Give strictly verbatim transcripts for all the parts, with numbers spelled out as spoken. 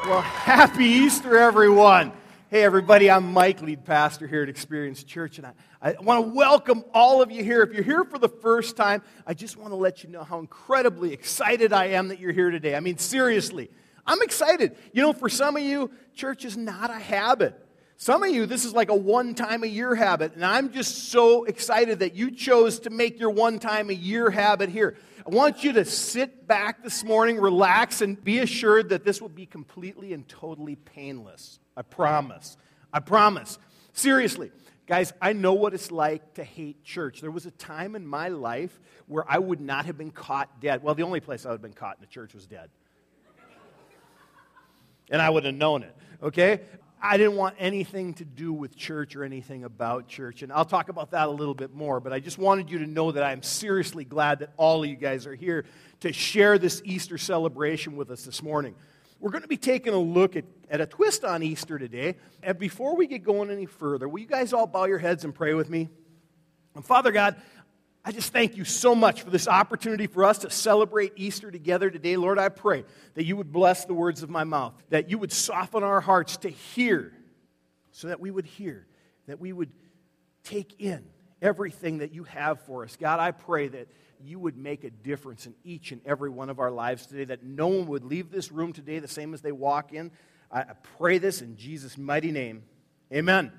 Well, happy Easter, everyone. Hey, everybody, I'm Mike, lead pastor here at Experience Church, and I, I want to welcome all of you here. If you're here for the first time, I just want to let you know how incredibly excited I am that you're here today. I mean, seriously, I'm excited. You know, for some of you, church is not a habit. Some of you, this is like a one-time-a-year habit, and I'm just so excited that you chose to make your one-time-a-year habit here. I want you to sit back this morning, relax, and be assured that this will be completely and totally painless. I promise. I promise. Seriously. Guys, I know what it's like to hate church. There was a time in my life where I would not have been caught dead. Well, the only place I would have been caught in the church was dead. And I would have known it, okay? I didn't want anything to do with church or anything about church, and I'll talk about that a little bit more, but I just wanted you to know that I'm seriously glad that all of you guys are here to share this Easter celebration with us this morning. We're going to be taking a look at, at a twist on Easter today, and before we get going any further, will you guys all bow your heads and pray with me? And Father God, I just thank you so much for this opportunity for us to celebrate Easter together today. Lord, I pray that you would bless the words of my mouth, that you would soften our hearts to hear, so that we would hear, that we would take in everything that you have for us. God, I pray that you would make a difference in each and every one of our lives today, that no one would leave this room today the same as they walk in. I pray this in Jesus' mighty name. Amen.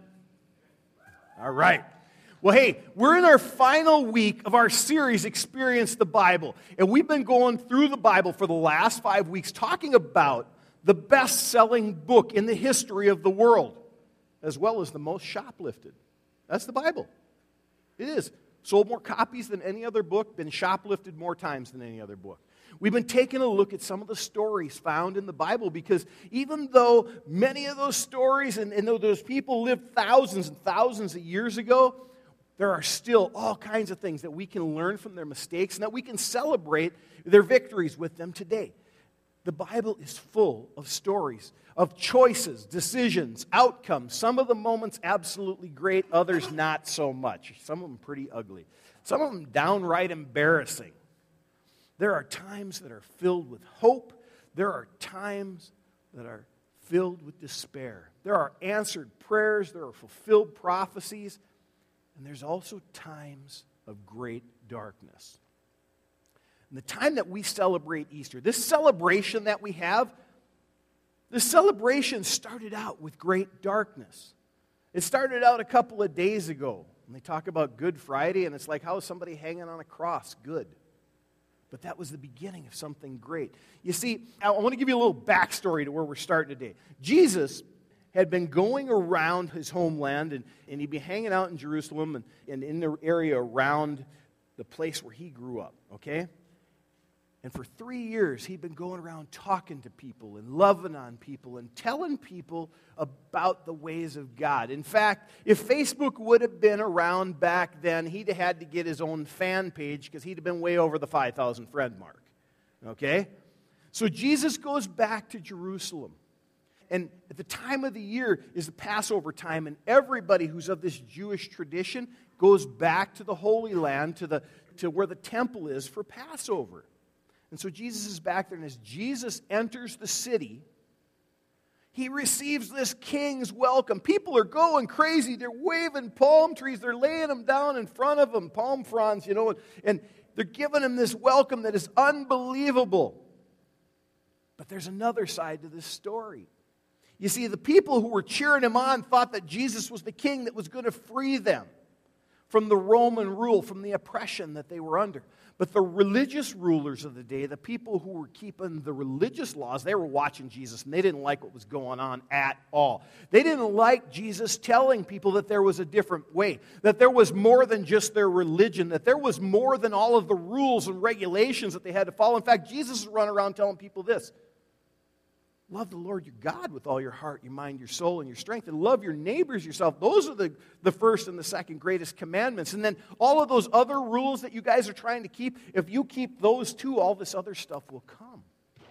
All right. Well, hey, we're in our final week of our series, Experience the Bible. And we've been going through the Bible for the last five weeks, talking about the best-selling book in the history of the world, as well as the most shoplifted. That's the Bible. It is. Sold more copies than any other book, been shoplifted more times than any other book. We've been taking a look at some of the stories found in the Bible, because even though many of those stories and, and though those people lived thousands and thousands of years ago, there are still all kinds of things that we can learn from their mistakes and that we can celebrate their victories with them today. The Bible is full of stories, of choices, decisions, outcomes. Some of the moments absolutely great, others not so much. Some of them pretty ugly. Some of them downright embarrassing. There are times that are filled with hope. There are times that are filled with despair. There are answered prayers. There are fulfilled prophecies. And there's also times of great darkness. And the time that we celebrate Easter, this celebration that we have, this celebration started out with great darkness. It started out a couple of days ago. And they talk about Good Friday, and it's like, how is somebody hanging on a cross good? But that was the beginning of something great. You see, I want to give you a little backstory to where we're starting today. Jesus had been going around his homeland, and, and he'd be hanging out in Jerusalem and, and in the area around the place where he grew up, okay? And for three years, he'd been going around talking to people and loving on people and telling people about the ways of God. In fact, if Facebook would have been around back then, he'd have had to get his own fan page because he'd have been way over the five thousand friend mark, okay? So Jesus goes back to Jerusalem. And at the time of the year is the Passover time, and everybody who's of this Jewish tradition goes back to the Holy Land, to, the, to where the temple is for Passover. And so Jesus is back there, and as Jesus enters the city, he receives this king's welcome. People are going crazy. They're waving palm trees. They're laying them down in front of him, palm fronds, you know, and they're giving him this welcome that is unbelievable. But there's another side to this story. You see, the people who were cheering him on thought that Jesus was the king that was going to free them from the Roman rule, from the oppression that they were under. But the religious rulers of the day, the people who were keeping the religious laws, they were watching Jesus, and they didn't like what was going on at all. They didn't like Jesus telling people that there was a different way, that there was more than just their religion, that there was more than all of the rules and regulations that they had to follow. In fact, Jesus is running around telling people this: love the Lord your God with all your heart, your mind, your soul, and your strength, and love your neighbors yourself. Those are the, the first and the second greatest commandments. And then all of those other rules that you guys are trying to keep, if you keep those two, all this other stuff will come.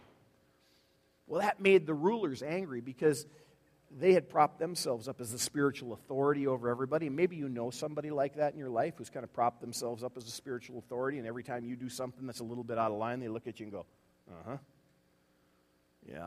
Well, that made the rulers angry because they had propped themselves up as the spiritual authority over everybody. And maybe you know somebody like that in your life who's kind of propped themselves up as a spiritual authority, and every time you do something that's a little bit out of line, they look at you and go, uh-huh, yeah.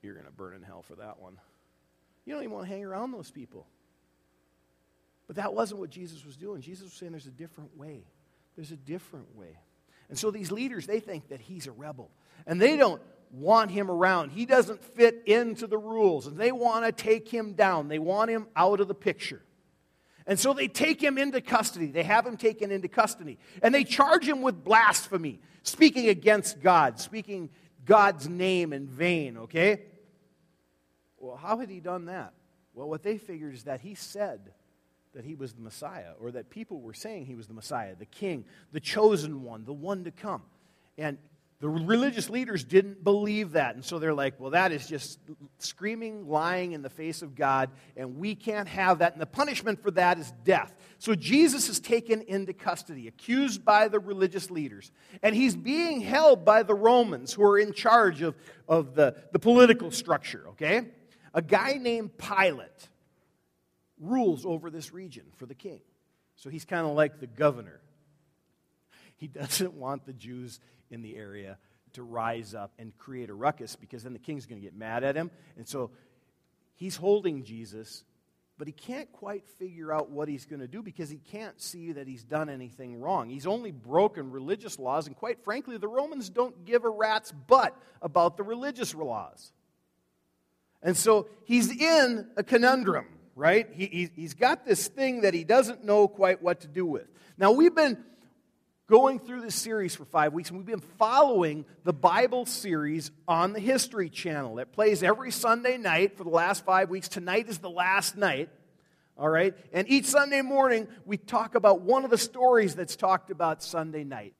you're going to burn in hell for that one. You don't even want to hang around those people. But that wasn't what Jesus was doing. Jesus was saying there's a different way. There's a different way. And so these leaders, they think that he's a rebel. And they don't want him around. He doesn't fit into the rules. And they want to take him down. They want him out of the picture. And so they take him into custody. They have him taken into custody. And they charge him with blasphemy, speaking against God, speaking God's name in vain, okay? Well, how had he done that? Well, what they figured is that he said that he was the Messiah, or that people were saying he was the Messiah, the king, the chosen one, the one to come. And the religious leaders didn't believe that. And so they're like, well, that is just screaming, lying in the face of God, and we can't have that. And the punishment for that is death. So Jesus is taken into custody, accused by the religious leaders. And he's being held by the Romans, who are in charge of, of the, the political structure, okay? A guy named Pilate rules over this region for the king. So he's kind of like the governor. He doesn't want the Jews in the area to rise up and create a ruckus, because then the king's going to get mad at him. And so he's holding Jesus, but he can't quite figure out what he's going to do, because he can't see that he's done anything wrong. He's only broken religious laws, and quite frankly, the Romans don't give a rat's butt about the religious laws. And so he's in a conundrum, right? He, he's got this thing that he doesn't know quite what to do with. Now, we've been going through this series for five weeks, and we've been following the Bible series on the History Channel. It plays every Sunday night for the last five weeks. Tonight is the last night, all right? And each Sunday morning, we talk about one of the stories that's talked about Sunday night.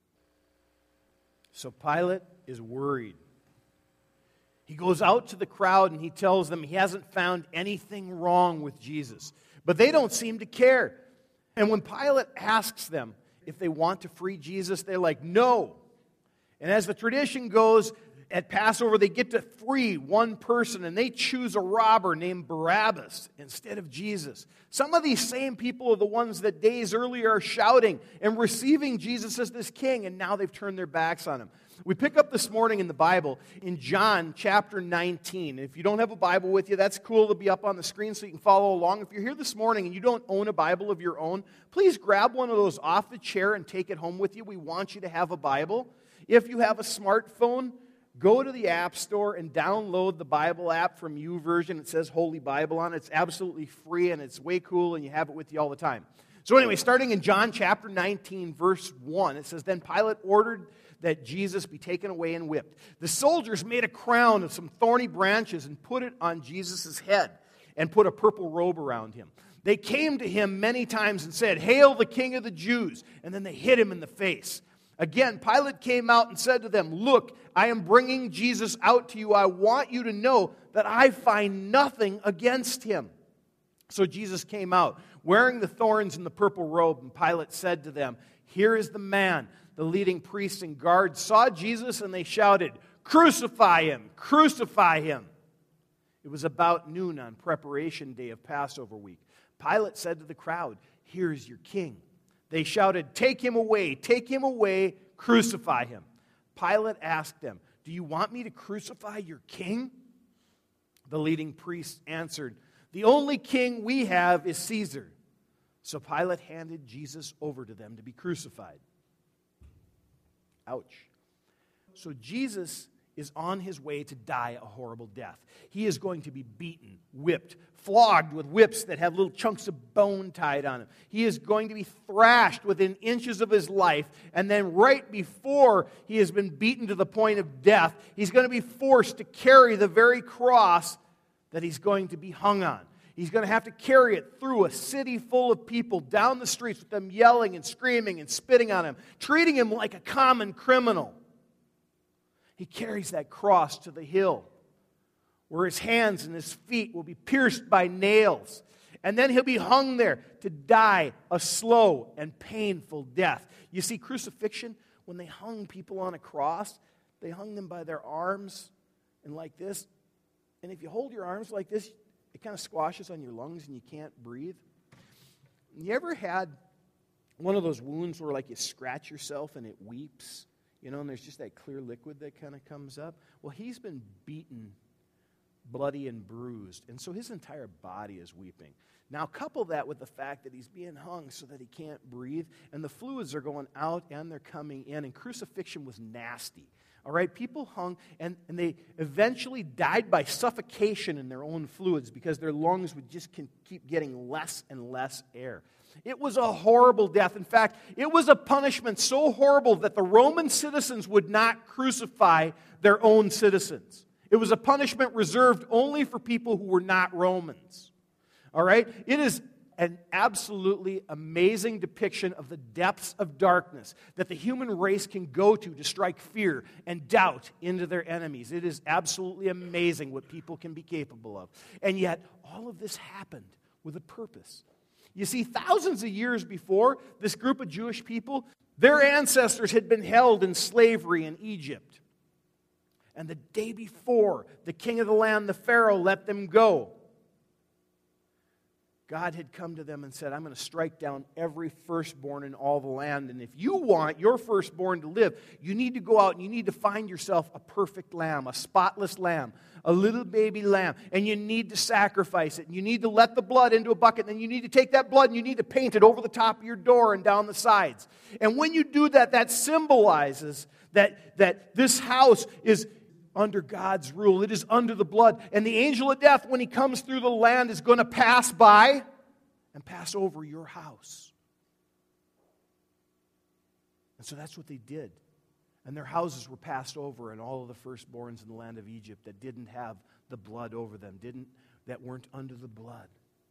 So Pilate is worried. He goes out to the crowd and he tells them he hasn't found anything wrong with Jesus. But they don't seem to care. And when Pilate asks them if they want to free Jesus, they're like, no. And as the tradition goes, at Passover, they get to free one person, and they choose a robber named Barabbas instead of Jesus. Some of these same people are the ones that days earlier are shouting and receiving Jesus as this king, and now they've turned their backs on him. We pick up this morning in the Bible in John chapter nineteen. And if you don't have a Bible with you, that's cool. It'll be up on the screen so you can follow along. If you're here this morning and you don't own a Bible of your own, please grab one of those off the chair and take it home with you. We want you to have a Bible. If you have a smartphone, go to the App Store and download the Bible app from YouVersion. It says Holy Bible on it. It's absolutely free, and it's way cool, and you have it with you all the time. So anyway, starting in John chapter nineteen, verse one, it says, Then Pilate ordered that Jesus be taken away and whipped. The soldiers made a crown of some thorny branches and put it on Jesus' head and put a purple robe around him. They came to him many times and said, Hail the King of the Jews! And then they hit him in the face. Again, Pilate came out and said to them, Look, I am bringing Jesus out to you. I want you to know that I find nothing against him. So Jesus came out, wearing the thorns and the purple robe, and Pilate said to them, Here is the man. The leading priests and guards saw Jesus, and they shouted, Crucify him! Crucify him! It was about noon on preparation day of Passover week. Pilate said to the crowd, Here is your king. They shouted, Take him away, take him away, crucify him. Pilate asked them, Do you want me to crucify your king? The leading priests answered, The only king we have is Caesar. So Pilate handed Jesus over to them to be crucified. Ouch. So Jesus is on his way to die a horrible death. He is going to be beaten, whipped, flogged with whips that have little chunks of bone tied on them. He is going to be thrashed within inches of his life, and then right before he has been beaten to the point of death, he's going to be forced to carry the very cross that he's going to be hung on. He's going to have to carry it through a city full of people, down the streets with them yelling and screaming and spitting on him, treating him like a common criminal. He carries that cross to the hill where his hands and his feet will be pierced by nails. And then he'll be hung there to die a slow and painful death. You see, crucifixion, when they hung people on a cross, they hung them by their arms and like this. And if you hold your arms like this, it kind of squashes on your lungs and you can't breathe. You ever had one of those wounds where like you scratch yourself and it weeps? You know, and there's just that clear liquid that kind of comes up. Well, he's been beaten bloody and bruised. And so his entire body is weeping. Now couple that with the fact that he's being hung so that he can't breathe, and the fluids are going out and they're coming in, and crucifixion was nasty. All right, people hung, and, and they eventually died by suffocation in their own fluids because their lungs would just can keep getting less and less air. It was a horrible death. In fact, it was a punishment so horrible that the Roman citizens would not crucify their own citizens. It was a punishment reserved only for people who were not Romans. All right? It is an absolutely amazing depiction of the depths of darkness that the human race can go to to strike fear and doubt into their enemies. It is absolutely amazing what people can be capable of. And yet, all of this happened with a purpose. You see, thousands of years before, this group of Jewish people, their ancestors had been held in slavery in Egypt. And the day before, the king of the land, the Pharaoh, let them go. God had come to them and said, I'm going to strike down every firstborn in all the land. And if you want your firstborn to live, you need to go out and you need to find yourself a perfect lamb, a spotless lamb, a little baby lamb. And you need to sacrifice it. And you need to let the blood into a bucket. And then you need to take that blood and you need to paint it over the top of your door and down the sides. And when you do that, that symbolizes that, that this house is under God's rule. It is under the blood. And the angel of death, when he comes through the land, is going to pass by and pass over your house. And so that's what they did. And their houses were passed over, and all of the firstborns in the land of Egypt that didn't have the blood over them, didn't that weren't under the blood,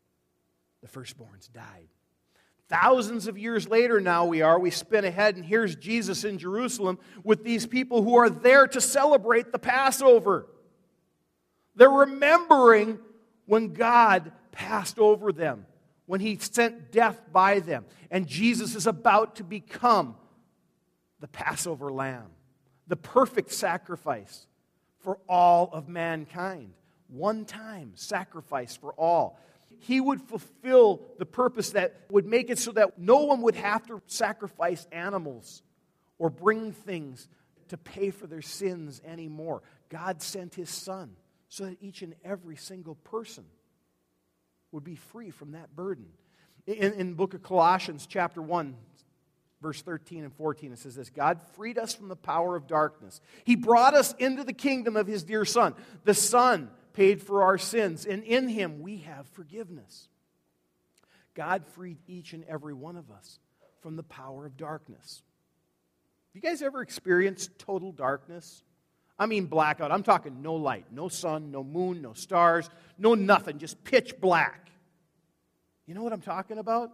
the firstborns died. Thousands of years later now we are, we spin ahead, and here's Jesus in Jerusalem with these people who are there to celebrate the Passover. They're remembering when God passed over them, when he sent death by them. And Jesus is about to become the Passover lamb, the perfect sacrifice for all of mankind. One time sacrifice for all. He would fulfill the purpose that would make it so that no one would have to sacrifice animals or bring things to pay for their sins anymore. God sent his Son so that each and every single person would be free from that burden. In, in the book of Colossians, chapter one, verse thirteen and fourteen, it says this: God freed us from the power of darkness. He brought us into the kingdom of his dear Son. The Son paid for our sins, and in him we have forgiveness. God freed each and every one of us from the power of darkness. Have you guys ever experienced total darkness? I mean blackout. I'm talking no light, no sun, no moon, no stars, no nothing, just pitch black. You know what I'm talking about?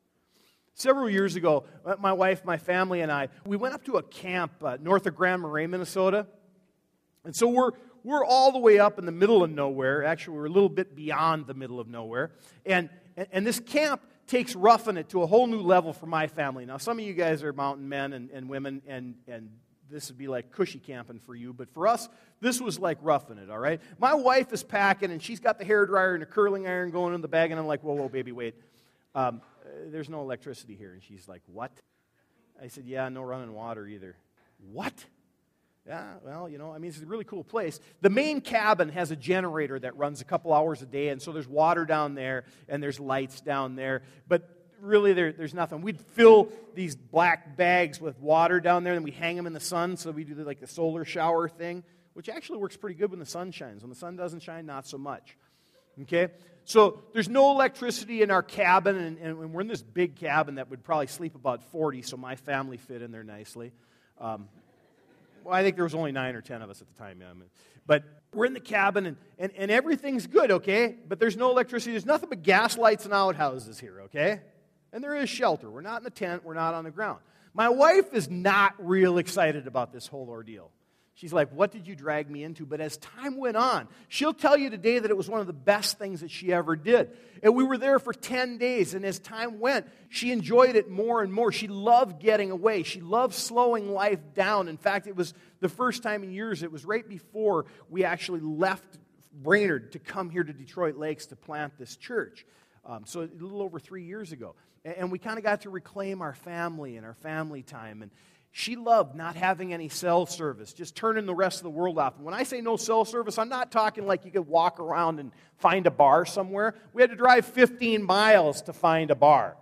Several years ago, my wife, my family, and I, we went up to a camp uh, north of Grand Marais, Minnesota. And so we're We're all the way up in the middle of nowhere. Actually, we're a little bit beyond the middle of nowhere. And, and this camp takes roughing it to a whole new level for my family. Now, some of you guys are mountain men and, and women, and, and this would be like cushy camping for you. But for us, this was like roughing it, all right? My wife is packing, and she's got the hairdryer and a curling iron going in the bag, and I'm like, whoa, whoa, baby, wait. Um, there's no electricity here. And she's like, what? I said, yeah, no running water either. What? Yeah, well, you know, I mean, it's a really cool place. The main cabin has a generator that runs a couple hours a day, and so there's water down there, and there's lights down there. But really, there, there's nothing. We'd fill these black bags with water down there, and we hang them in the sun, so we do like the solar shower thing, which actually works pretty good when the sun shines. When the sun doesn't shine, not so much. Okay? So there's no electricity in our cabin, and, and we're in this big cabin that would probably sleep about forty, so my family fit in there nicely. Um Well, I think there was only nine or ten of us at the time. Yeah. But we're in the cabin, and, and, and everything's good, okay? But there's no electricity. There's nothing but gas lights and outhouses here, okay? And there is shelter. We're not in the tent. We're not on the ground. My wife is not real excited about this whole ordeal. She's like, what did you drag me into? But as time went on, she'll tell you today that it was one of the best things that she ever did. And we were there for ten days, and as time went, she enjoyed it more and more. She loved getting away. She loved slowing life down. In fact, it was the first time in years, it was right before we actually left Brainerd to come here to Detroit Lakes to plant this church. Um, so a little over three years ago. And, and we kind of got to reclaim our family and our family time. And She loved not having any cell service, just turning the rest of the world off. And when I say no cell service, I'm not talking like you could walk around and find a bar somewhere. We had to drive fifteen miles to find a bar.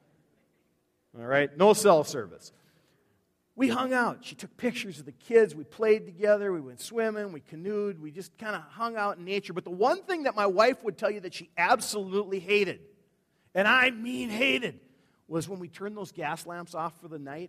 All right, no cell service. We hung out. She took pictures of the kids. We played together. We went swimming. We canoed. We just kind of hung out in nature. But the one thing that my wife would tell you that she absolutely hated, and I mean hated, was when we turned those gas lamps off for the night.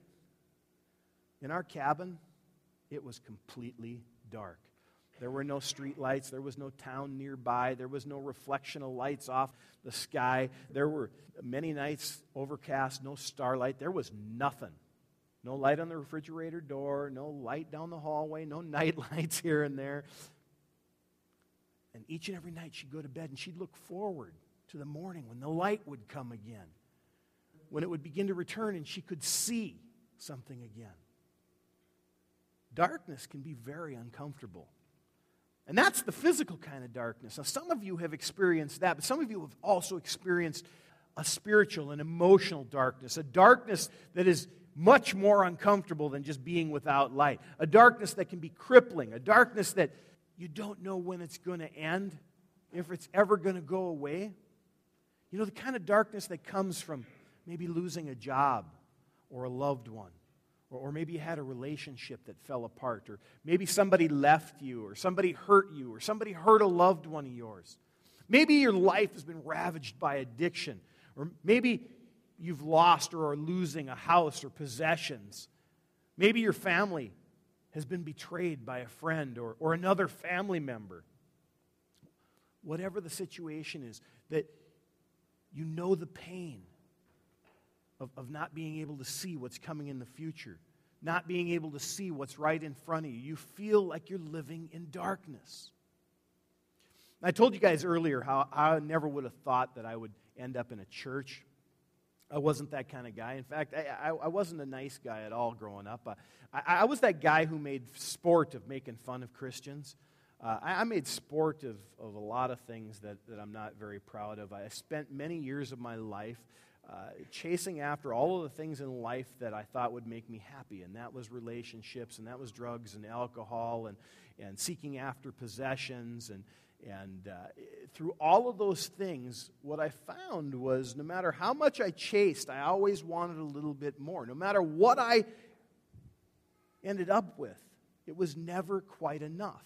In our cabin, it was completely dark. There were no street lights. There was no town nearby. There was no reflection of lights off the sky. There were many nights overcast, no starlight. There was nothing. No light on the refrigerator door, no light down the hallway, no night lights here and there. And each and every night she'd go to bed and she'd look forward to the morning when the light would come again, when it would begin to return and she could see something again. Darkness can be very uncomfortable. And that's the physical kind of darkness. Now, some of you have experienced that, but some of you have also experienced a spiritual and emotional darkness, a darkness that is much more uncomfortable than just being without light, a darkness that can be crippling, a darkness that you don't know when it's going to end, if it's ever going to go away. You know, the kind of darkness that comes from maybe losing a job or a loved one. Or maybe you had a relationship that fell apart, or maybe somebody left you, or somebody hurt you, or somebody hurt a loved one of yours. Maybe your life has been ravaged by addiction, or maybe you've lost or are losing a house or possessions. Maybe your family has been betrayed by a friend or, or another family member. Whatever the situation is, that you know the pain Of, of not being able to see what's coming in the future, not being able to see what's right in front of you. You feel like you're living in darkness. I told you guys earlier how I never would have thought that I would end up in a church. I wasn't that kind of guy. In fact, I, I, I wasn't a nice guy at all growing up. I, I, I was that guy who made sport of making fun of Christians. Uh, I, I made sport of, of a lot of things that, that I'm not very proud of. I spent many years of my life Uh, chasing after all of the things in life that I thought would make me happy, and that was relationships, and that was drugs and alcohol, and, and seeking after possessions, and, and uh, through all of those things, what I found was no matter how much I chased, I always wanted a little bit more. No matter what I ended up with, it was never quite enough.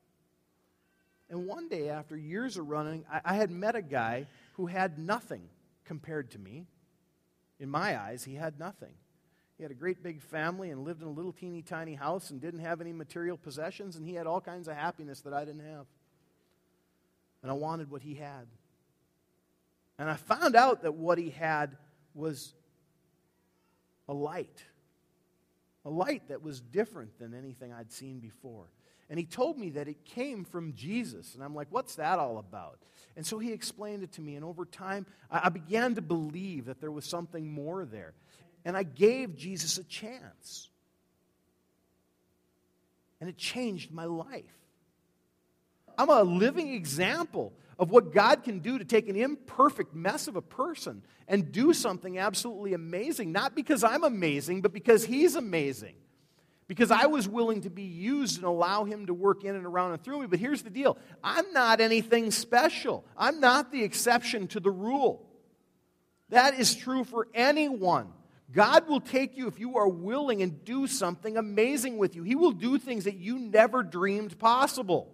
And one day, after years of running, I, I had met a guy who had nothing compared to me. In my eyes, he had nothing. He had a great big family and lived in a little teeny tiny house and didn't have any material possessions, and he had all kinds of happiness that I didn't have. And I wanted what he had. And I found out that what he had was a light. A light that was different than anything I'd seen before. And he told me that it came from Jesus. And I'm like, what's that all about? And so he explained it to me. And over time, I began to believe that there was something more there. And I gave Jesus a chance. And it changed my life. I'm a living example of what God can do to take an imperfect mess of a person and do something absolutely amazing. Not because I'm amazing, but because He's amazing. Because I was willing to be used and allow Him to work in and around and through me. But here's the deal. I'm not anything special. I'm not the exception to the rule. That is true for anyone. God will take you if you are willing and do something amazing with you. He will do things that you never dreamed possible.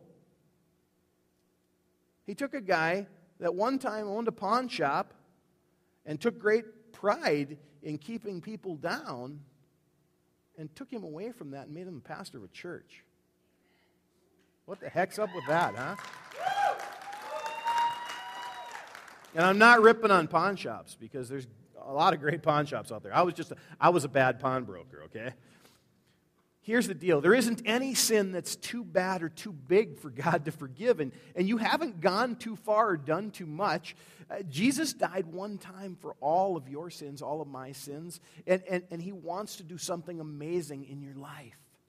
He took a guy that one time owned a pawn shop and took great pride in keeping people down, and took him away from that and made him a pastor of a church. What the heck's up with that, huh? And I'm not ripping on pawn shops, because there's a lot of great pawn shops out there. I was just a, I was a bad pawnbroker, okay? Here's the deal. There isn't any sin that's too bad or too big for God to forgive, and, and you haven't gone too far or done too much. Uh, Jesus died one time for all of your sins, all of my sins, and, and, and He wants to do something amazing in your life.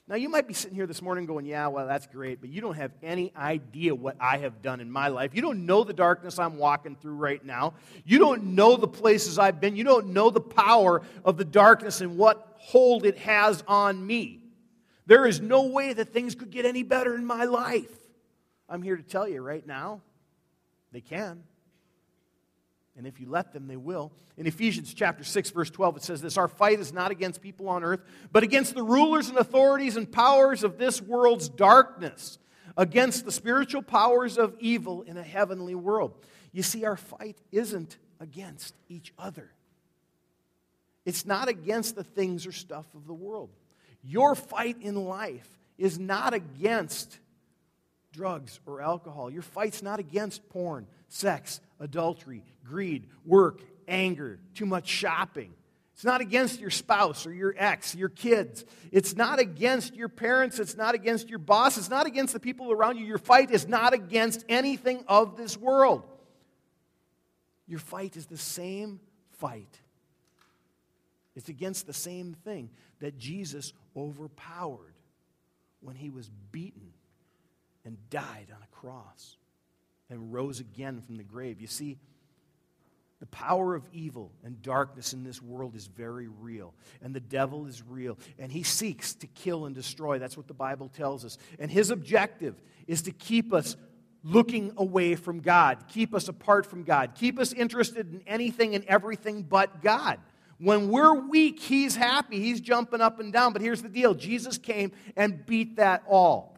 Now, you might be sitting here this morning going, yeah, well, that's great, but you don't have any idea what I have done in my life. You don't know the darkness I'm walking through right now. You don't know the places I've been. You don't know the power of the darkness and what hold it has on me. There is no way that things could get any better in my life. I'm here to tell you right now, they can. And if you let them, they will. In Ephesians chapter six, verse twelve, it says this, our fight is not against people on earth, but against the rulers and authorities and powers of this world's darkness, against the spiritual powers of evil in a heavenly world. You see, our fight isn't against each other. It's not against the things or stuff of the world. Your fight in life is not against drugs or alcohol. Your fight's not against porn, sex, adultery, greed, work, anger, too much shopping. It's not against your spouse or your ex, your kids. It's not against your parents. It's not against your boss. It's not against the people around you. Your fight is not against anything of this world. Your fight is the same fight. It's against the same thing that Jesus overpowered when he was beaten and died on a cross and rose again from the grave. You see, the power of evil and darkness in this world is very real. And the devil is real. And he seeks to kill and destroy. That's what the Bible tells us. And his objective is to keep us looking away from God, keep us apart from God, keep us interested in anything and everything but God. When we're weak, he's happy. He's jumping up and down. But here's the deal. Jesus came and beat that all.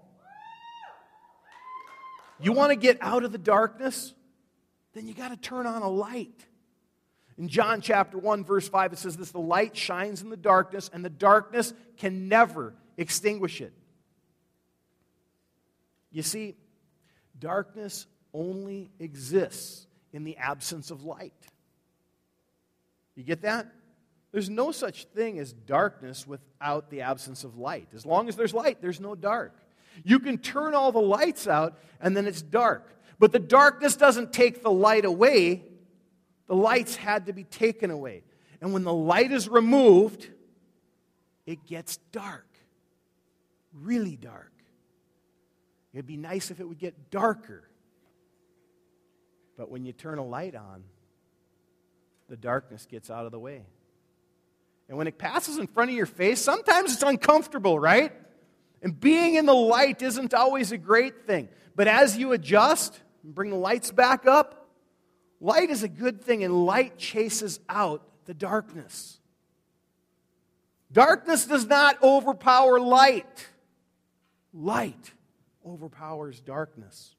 You want to get out of the darkness? Then you got to turn on a light. In John chapter one, verse five, it says this, the light shines in the darkness, and the darkness can never extinguish it. You see, darkness only exists in the absence of light. You get that? There's no such thing as darkness without the absence of light. As long as there's light, there's no dark. You can turn all the lights out, and then it's dark. But the darkness doesn't take the light away. The lights had to be taken away. And when the light is removed, it gets dark. Really dark. It'd be nice if it would get darker. But when you turn a light on, the darkness gets out of the way. And when it passes in front of your face, sometimes it's uncomfortable, right? And being in the light isn't always a great thing. But as you adjust and bring the lights back up, light is a good thing, and light chases out the darkness. Darkness does not overpower light. Light overpowers darkness.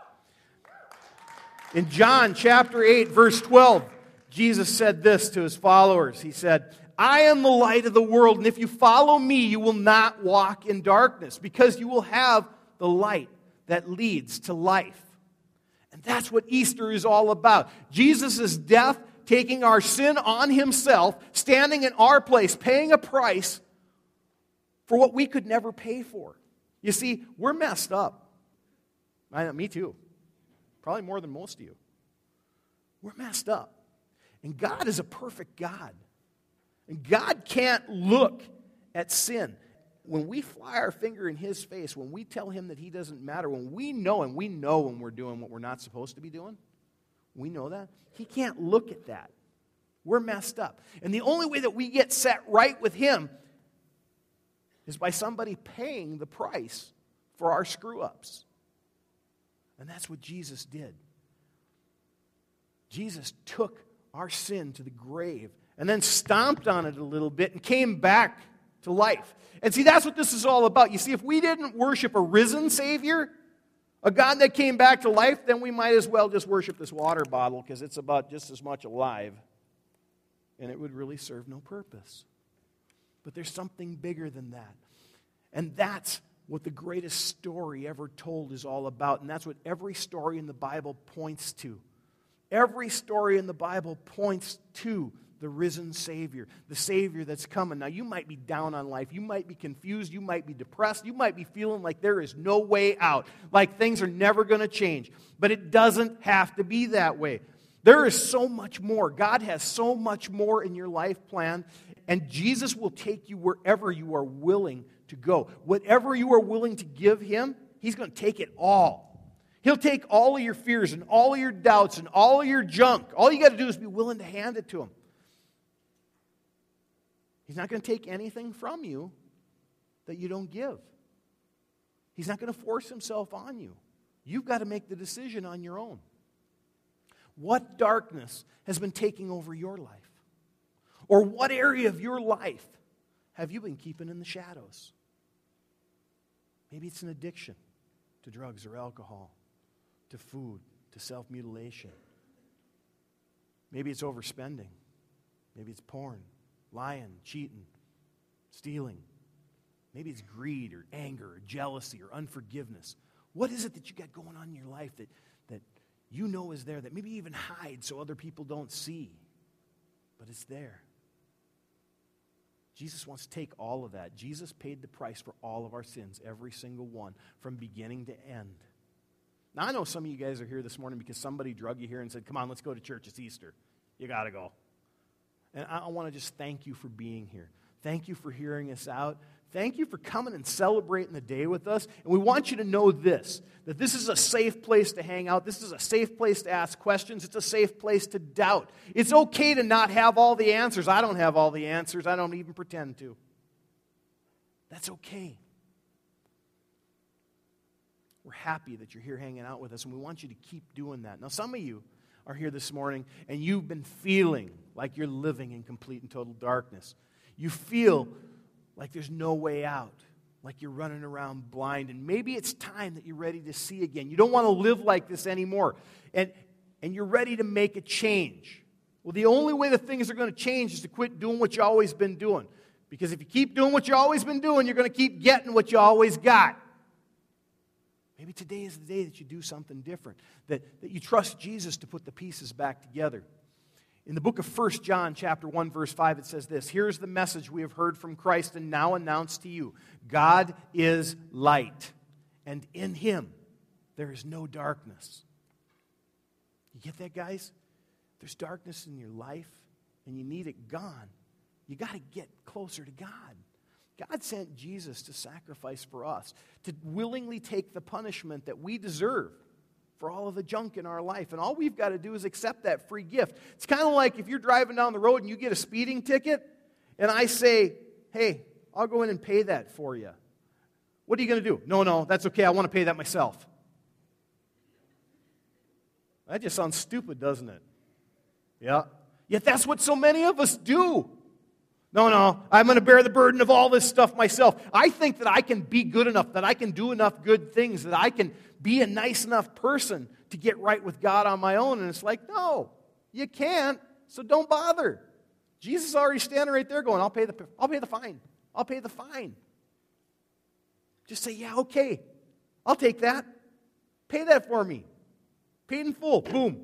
In John chapter eight, verse twelve, Jesus said this to his followers. He said, I am the light of the world, and if you follow me, you will not walk in darkness, because you will have the light that leads to life. And that's what Easter is all about. Jesus' death, taking our sin on himself, standing in our place, paying a price for what we could never pay for. You see, we're messed up. I know, me too. Probably more than most of you. We're messed up. And God is a perfect God. And God can't look at sin. When we fly our finger in his face, when we tell him that he doesn't matter, when we know, and we know when we're doing what we're not supposed to be doing, we know that, he can't look at that. We're messed up. And the only way that we get set right with him is by somebody paying the price for our screw-ups. And that's what Jesus did. Jesus took our sin to the grave and then stomped on it a little bit and came back to life. And see, that's what this is all about. You see, if we didn't worship a risen Savior, a God that came back to life, then we might as well just worship this water bottle, because it's about just as much alive, and it would really serve no purpose. But there's something bigger than that. And that's what the greatest story ever told is all about. And that's what every story in the Bible points to. Every story in the Bible points to the risen Savior, the Savior that's coming. Now, you might be down on life. You might be confused. You might be depressed. You might be feeling like there is no way out, like things are never going to change. But it doesn't have to be that way. There is so much more. God has so much more in your life plan, and Jesus will take you wherever you are willing to go. Whatever you are willing to give him, he's going to take it all. He'll take all of your fears and all of your doubts and all of your junk. All you got to do is be willing to hand it to him. He's not going to take anything from you that you don't give. He's not going to force himself on you. You've got to make the decision on your own. What darkness has been taking over your life? Or what area of your life have you been keeping in the shadows? Maybe it's an addiction to drugs or alcohol, to food, to self-mutilation. Maybe it's overspending. Maybe it's porn, lying, cheating, stealing. Maybe it's greed or anger or jealousy or unforgiveness. What is it that you got going on in your life that, that you know is there, that maybe you even hide so other people don't see, but it's there? Jesus wants to take all of that. Jesus paid the price for all of our sins, every single one, from beginning to end. Now, I know some of you guys are here this morning because somebody drug you here and said, come on, let's go to church. It's Easter. You got to go. And I want to just thank you for being here. Thank you for hearing us out. Thank you for coming and celebrating the day with us. And we want you to know this, that this is a safe place to hang out. This is a safe place to ask questions. It's a safe place to doubt. It's okay to not have all the answers. I don't have all the answers. I don't even pretend to. That's okay. We're happy that you're here hanging out with us, and we want you to keep doing that. Now, some of you are here this morning, and you've been feeling like you're living in complete and total darkness. You feel like there's no way out, like you're running around blind, and maybe it's time that you're ready to see again. You don't want to live like this anymore, and, and you're ready to make a change. Well, the only way that things are going to change is to quit doing what you've always been doing, because if you keep doing what you've always been doing, you're going to keep getting what you always got. Maybe today is the day that you do something different, that, that you trust Jesus to put the pieces back together. In the book of First John chapter one, verse five, it says this, here's the message we have heard from Christ and now announce to you. God is light, and in him there is no darkness. You get that, guys? If there's darkness in your life and you need it gone, you got to get closer to God. God sent Jesus to sacrifice for us, to willingly take the punishment that we deserve for all of the junk in our life. And all we've got to do is accept that free gift. It's kind of like if you're driving down the road and you get a speeding ticket, and I say, hey, I'll go in and pay that for you. What are you going to do? No, no, that's okay. I want to pay that myself. That just sounds stupid, doesn't it? Yeah. Yet that's what so many of us do. No, no, I'm going to bear the burden of all this stuff myself. I think that I can be good enough, that I can do enough good things, that I can be a nice enough person to get right with God on my own. And it's like, no, you can't, so don't bother. Jesus is already standing right there going, I'll pay the, I'll pay the fine. I'll pay the fine. Just say, yeah, okay, I'll take that. Pay that for me. Paid in full. Boom.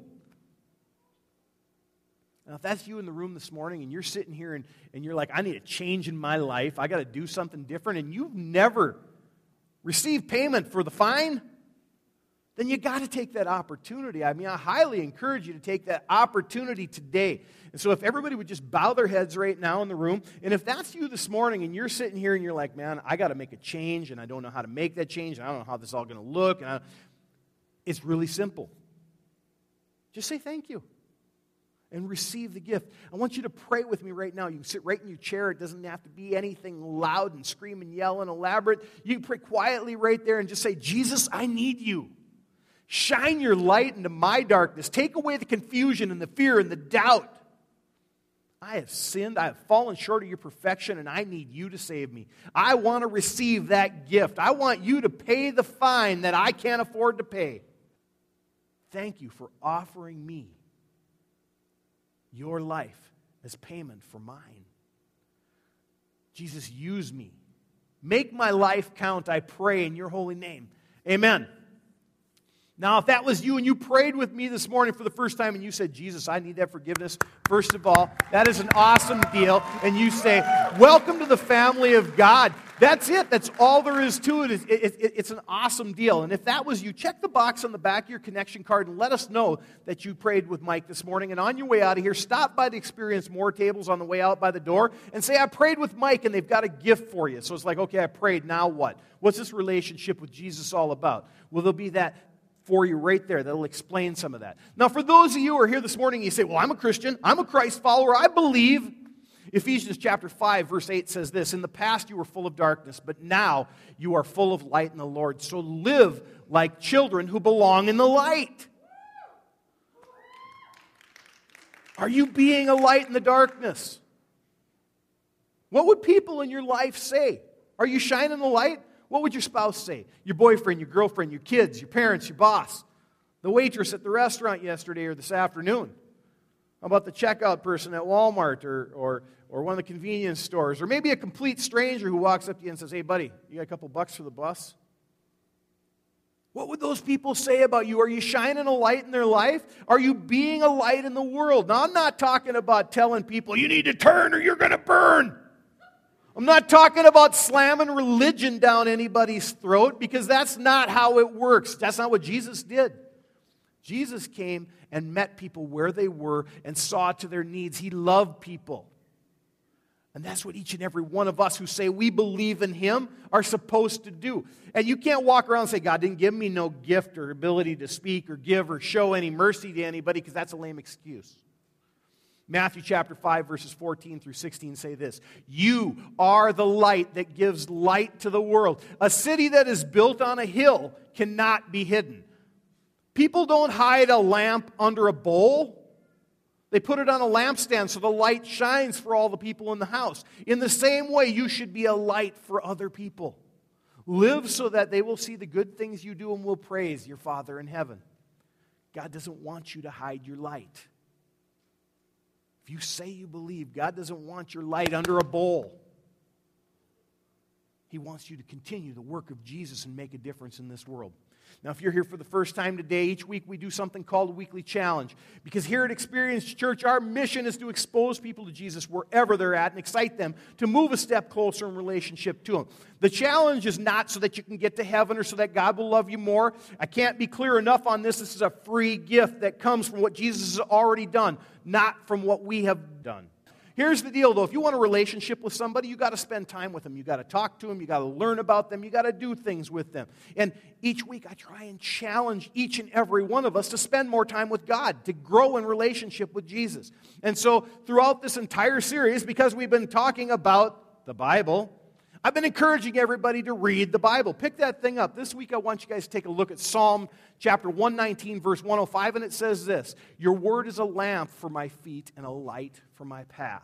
Now, if that's you in the room this morning and you're sitting here and, and you're like, I need a change in my life, I got to do something different, and you've never received payment for the fine, then you got to take that opportunity. I mean, I highly encourage you to take that opportunity today. And so if everybody would just bow their heads right now in the room, and if that's you this morning and you're sitting here and you're like, man, I got to make a change, and I don't know how to make that change, and I don't know how this is all going to look, and I, it's really simple. Just say thank you. And receive the gift. I want you to pray with me right now. You can sit right in your chair. It doesn't have to be anything loud and scream and yell and elaborate. You can pray quietly right there and just say, Jesus, I need you. Shine your light into my darkness. Take away the confusion and the fear and the doubt. I have sinned. I have fallen short of your perfection, and I need you to save me. I want to receive that gift. I want you to pay the fine that I can't afford to pay. Thank you for offering me your life as payment for mine. Jesus, use me. Make my life count, I pray in your holy name. Amen. Now, if that was you and you prayed with me this morning for the first time and you said, Jesus, I need that forgiveness, first of all, that is an awesome deal. And you say, welcome to the family of God. That's it. That's all there is to it. It, it, it. It's an awesome deal. And if that was you, check the box on the back of your connection card and let us know that you prayed with Mike this morning. And on your way out of here, stop by the Experience More tables on the way out by the door and say, I prayed with Mike, and they've got a gift for you. So it's like, okay, I prayed, now what? What's this relationship with Jesus all about? Well, there'll be that for you right there. That'll explain some of that. Now, for those of you who are here this morning, you say, well, I'm a Christian. I'm a Christ follower. I believe. Ephesians chapter five, verse eight says this, in the past you were full of darkness, but now you are full of light in the Lord. So live like children who belong in the light. Are you being a light in the darkness? What would people in your life say? Are you shining the light? What would your spouse say? Your boyfriend, your girlfriend, your kids, your parents, your boss, the waitress at the restaurant yesterday or this afternoon? How about the checkout person at Walmart or, or, or one of the convenience stores? Or maybe a complete stranger who walks up to you and says, hey, buddy, you got a couple bucks for the bus? What would those people say about you? Are you shining a light in their life? Are you being a light in the world? Now, I'm not talking about telling people, you need to turn or you're going to burn. I'm not talking about slamming religion down anybody's throat, because that's not how it works. That's not what Jesus did. Jesus came and met people where they were and saw to their needs. He loved people. And that's what each and every one of us who say we believe in Him are supposed to do. And you can't walk around and say, God didn't give me no gift or ability to speak or give or show any mercy to anybody, because that's a lame excuse. Matthew chapter five, verses fourteen through sixteen say this, you are the light that gives light to the world. A city that is built on a hill cannot be hidden. People don't hide a lamp under a bowl. They put it on a lampstand so the light shines for all the people in the house. In the same way, you should be a light for other people. Live so that they will see the good things you do and will praise your Father in heaven. God doesn't want you to hide your light. If you say you believe, God doesn't want your light under a bowl. He wants you to continue the work of Jesus and make a difference in this world. Now, if you're here for the first time today, each week we do something called a weekly challenge. Because here at Experience Church, our mission is to expose people to Jesus wherever they're at and excite them to move a step closer in relationship to Him. The challenge is not so that you can get to heaven or so that God will love you more. I can't be clear enough on this. This is a free gift that comes from what Jesus has already done, not from what we have done. Here's the deal, though. If you want a relationship with somebody, you got to spend time with them. You got to talk to them. You got to learn about them. You got to do things with them. And each week, I try and challenge each and every one of us to spend more time with God, to grow in relationship with Jesus. And so, throughout this entire series, because we've been talking about the Bible, I've been encouraging everybody to read the Bible. Pick that thing up. This week, I want you guys to take a look at Psalm chapter one nineteen, verse one oh five, and it says this, your word is a lamp for my feet and a light for my path.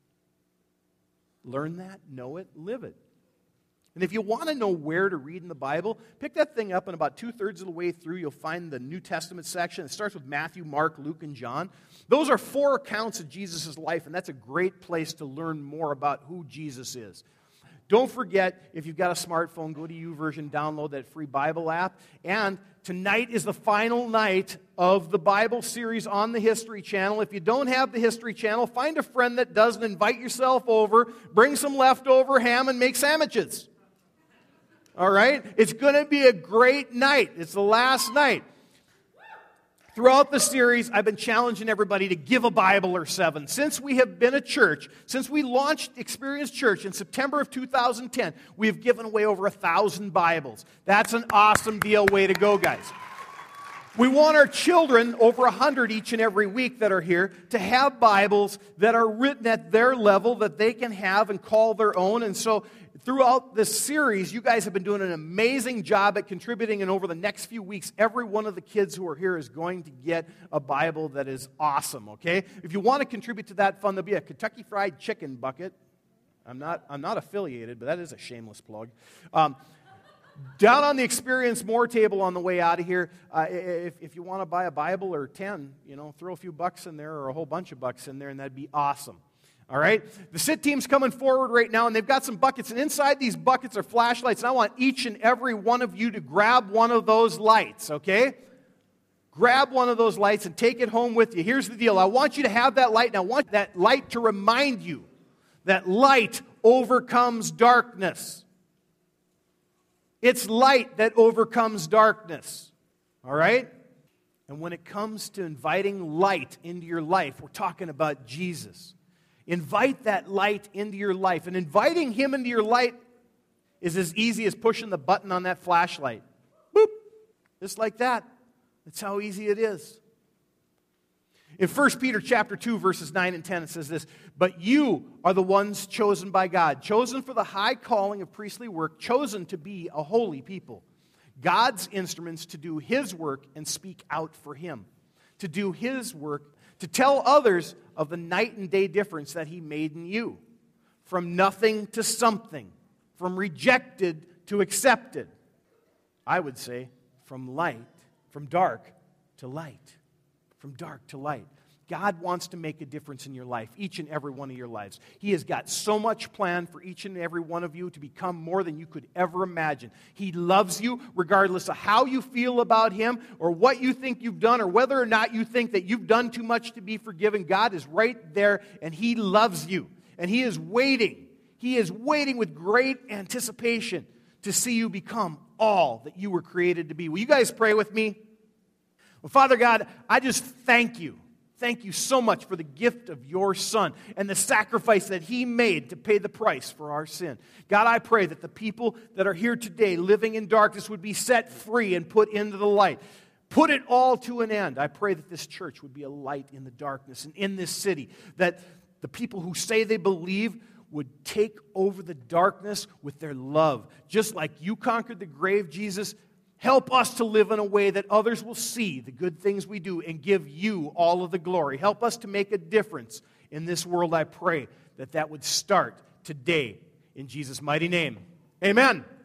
Learn that, know it, live it. And if you want to know where to read in the Bible, pick that thing up, and about two-thirds of the way through, you'll find the New Testament section. It starts with Matthew, Mark, Luke, and John. Those are four accounts of Jesus' life, and that's a great place to learn more about who Jesus is. Don't forget, if you've got a smartphone, go to YouVersion, download that free Bible app. And tonight is the final night of the Bible series on the History Channel. If you don't have the History Channel, find a friend that does and invite yourself over. Bring some leftover ham and make sandwiches. All right? It's going to be a great night. It's the last night. Throughout the series, I've been challenging everybody to give a Bible or seven. Since we have been a church, since we launched Experience Church in September of two thousand ten, we have given away over a thousand Bibles. That's an awesome deal. Way to go, guys. We want our children, over a hundred each and every week that are here, to have Bibles that are written at their level that they can have and call their own. And so throughout this series, you guys have been doing an amazing job at contributing, and over the next few weeks, every one of the kids who are here is going to get a Bible that is awesome, okay? If you want to contribute to that fund, there'll be a Kentucky Fried Chicken bucket. I'm not, I'm not affiliated, but that is a shameless plug. Um, down on the Experience More table on the way out of here, uh, if, if you want to buy a Bible or ten, you know, throw a few bucks in there or a whole bunch of bucks in there, and that'd be awesome. All right? The S I T team's coming forward right now, and they've got some buckets, and inside these buckets are flashlights, and I want each and every one of you to grab one of those lights, okay? Grab one of those lights and take it home with you. Here's the deal. I want you to have that light, and I want that light to remind you that light overcomes darkness. It's light that overcomes darkness. All right? And when it comes to inviting light into your life, we're talking about Jesus. Invite that light into your life. And inviting Him into your life is as easy as pushing the button on that flashlight. Boop. Just like that. That's how easy it is. In First Peter chapter two, verses nine and ten, it says this, "But you are the ones chosen by God, chosen for the high calling of priestly work, chosen to be a holy people, God's instruments to do His work and speak out for Him, to do His work, to tell others of the night and day difference that He made in you, from nothing to something, from rejected to accepted." I would say from light, from dark to light. From dark to light. God wants to make a difference in your life, each and every one of your lives. He has got so much planned for each and every one of you to become more than you could ever imagine. He loves you regardless of how you feel about Him or what you think you've done or whether or not you think that you've done too much to be forgiven. God is right there and He loves you. And He is waiting. He is waiting with great anticipation to see you become all that you were created to be. Will you guys pray with me? Well, Father God, I just thank you. Thank you so much for the gift of your Son and the sacrifice that He made to pay the price for our sin. God, I pray that the people that are here today living in darkness would be set free and put into the light. Put it all to an end. I pray that this church would be a light in the darkness and in this city. That the people who say they believe would take over the darkness with their love. Just like you conquered the grave, Jesus, help us to live in a way that others will see the good things we do and give you all of the glory. Help us to make a difference in this world. I pray that that would start today in Jesus' mighty name. Amen.